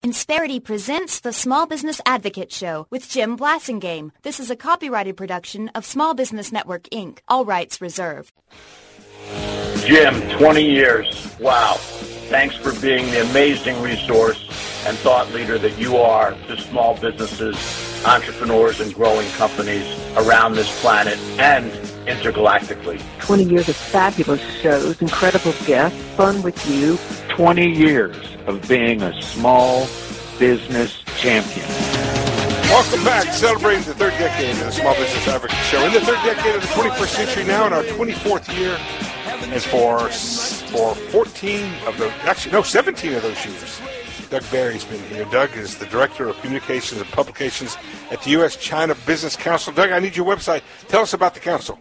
Insperity presents the Small Business Advocate Show with Jim Blasingame. This is a copyrighted production of Small Business Network, Inc. All rights reserved. Jim, 20 years. Wow. Thanks for being the amazing resource and thought leader that you are to small businesses, entrepreneurs, and growing companies around this planet and intergalactically. 20 years of fabulous shows, incredible guests, fun with you. 20 years of being a small business champion. Welcome back, celebrating the third decade of the Small Business Advocate Show. In the third decade of the 21st century now, in our 24th year, and for 17 of those years, Doug Barry's been here. Doug is the Director of Communications and Publications at the U.S.-China Business Council. Doug, I need your website. Tell us about the council.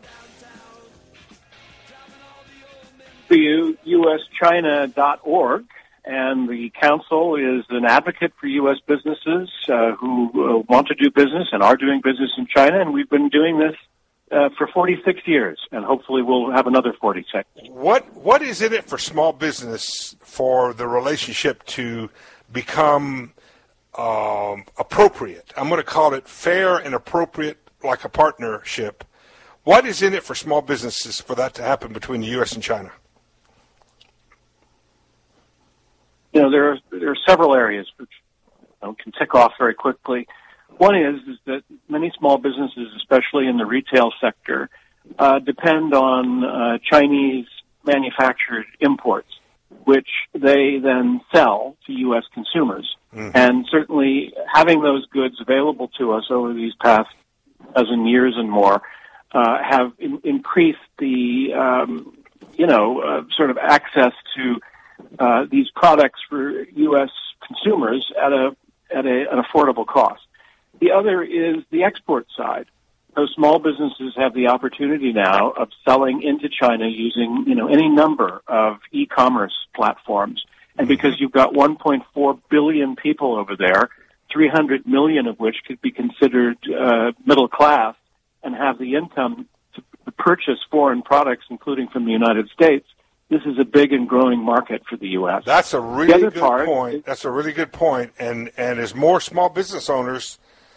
uschina.org, and the council is an advocate for U.S. businesses who want to do business and are doing business in China, and we've been doing this for 46 years, and hopefully we'll have another 46. What is in it for small business for the relationship to become appropriate? I'm going to call it fair and appropriate, like a partnership. What is in it for small businesses for that to happen between the U.S. and China? You know, there are several areas which can tick off very quickly. One is that many small businesses, especially in the retail sector, depend on Chinese manufactured imports, which they then sell to U.S. consumers. Mm-hmm. And certainly having those goods available to us over these past dozen years and more have increased the, sort of access to these products for U.S. consumers at an affordable cost. The other is the export side. So small businesses have the opportunity now of selling into China using, any number of e-commerce platforms. And because you've got 1.4 billion people over there, 300 million of which could be considered middle class and have the income to purchase foreign products, including from the United States, this is a big and growing market for the U.S. That's a really good point. That's a really good point. And as more small businesses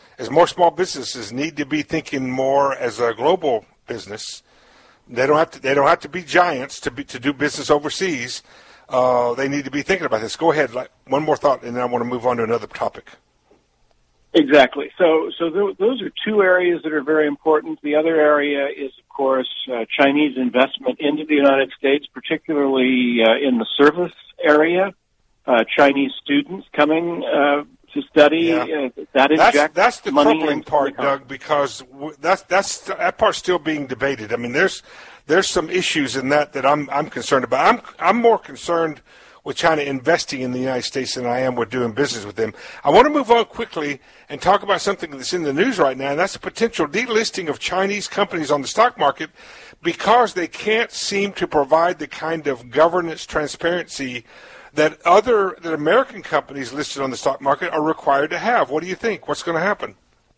need to be thinking more as a global business, they don't have to be giants to do business overseas. They need to be thinking about this. Go ahead. One more thought, and then I want to move on to another topic. Exactly. So those are two areas that are very important. The other area is, of course, Chinese investment into the United States, particularly in the service area. Chinese students coming to study. Yeah. That's the money crippling part, Doug, because that part's still being debated. I mean, there's some issues in that I'm concerned about. I'm more concerned with China investing in the United States than I am with doing business with them. I want to move on quickly and talk about something that's in the news right now, and that's the potential delisting of Chinese companies on the stock market because they can't seem to provide the kind of governance transparency that American companies listed on the stock market are required to have. What do you think? What's going to happen?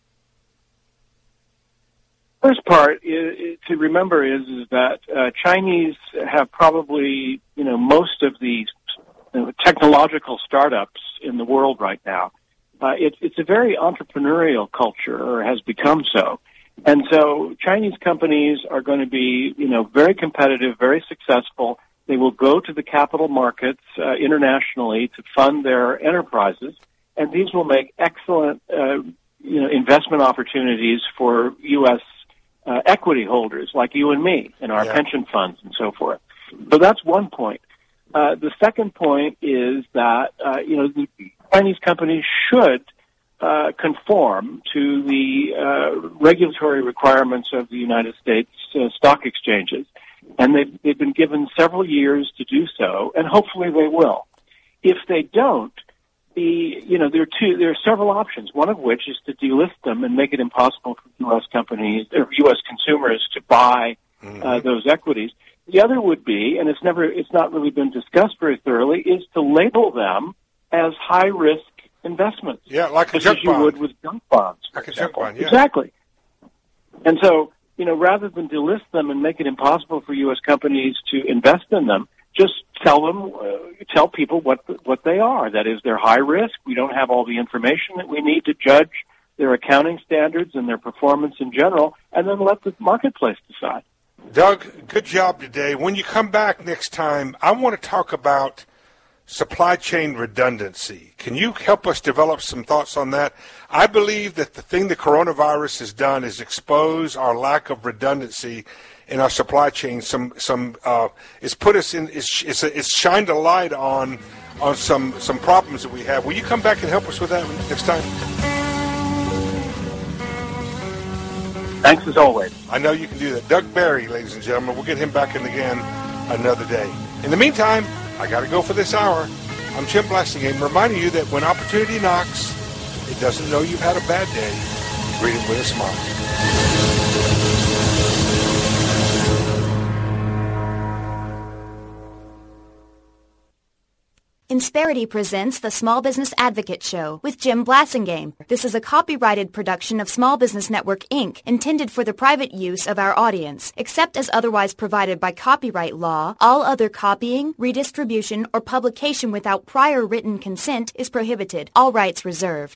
First part to remember is that Chinese have probably most of the technological startups in the world right now. It's a very entrepreneurial culture, or has become so, and so Chinese companies are going to be very competitive, very successful. They will go to the capital markets internationally to fund their enterprises, and these will make excellent investment opportunities for U.S. Equity holders like you and me in our pension funds and so forth. So that's one point. The second point is that the Chinese companies should conform to the regulatory requirements of the United States stock exchanges, and they've been given several years to do so, and hopefully they will. If they don't, there are several options. One of which is to delist them and make it impossible for U.S. companies or U.S. consumers to buy those equities. The other would be, and it's not really been discussed very thoroughly, is to label them as high risk investments. Yeah, like a junk bond. You would with junk bonds. Like a junk bond, yeah. Exactly. And so, rather than delist them and make it impossible for U.S. companies to invest in them, just tell people what they are. That is, they're high risk. We don't have all the information that we need to judge their accounting standards and their performance in general, and then let the marketplace decide. Doug, good job today. When you come back next time, I want to talk about supply chain redundancy. Can you help us develop some thoughts on that? I believe that the thing the coronavirus has done is expose our lack of redundancy in our supply chain. It's put us in. It's shined a light on some problems that we have. Will you come back and help us with that next time? Thanks as always. I know you can do that. Doug Barry, ladies and gentlemen. We'll get him back in again another day. In the meantime, I got to go for this hour. I'm Jim Blasingame, reminding you that when opportunity knocks, it doesn't know you've had a bad day. Greet it with a smile. Insperity presents the Small Business Advocate Show with Jim Blasingame. This is a copyrighted production of Small Business Network, Inc., intended for the private use of our audience. Except as otherwise provided by copyright law, all other copying, redistribution, or publication without prior written consent is prohibited. All rights reserved.